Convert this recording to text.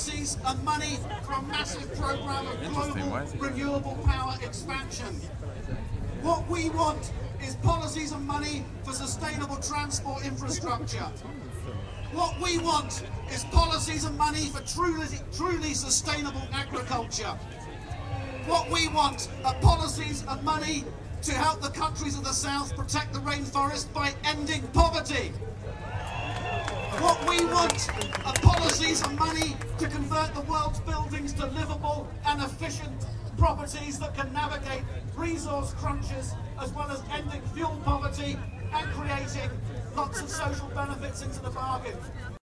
policies and money for a massive programme of global renewable power expansion. What we want is policies and money for sustainable transport infrastructure. What we want is policies and money for truly sustainable agriculture. What we want are policies and money to help the countries of the South protect the rainforest by ending poverty. What we want are policies and money to convert the world's buildings to livable and efficient properties that can navigate resource crunches, as well as ending fuel poverty and creating lots of social benefits into the bargain.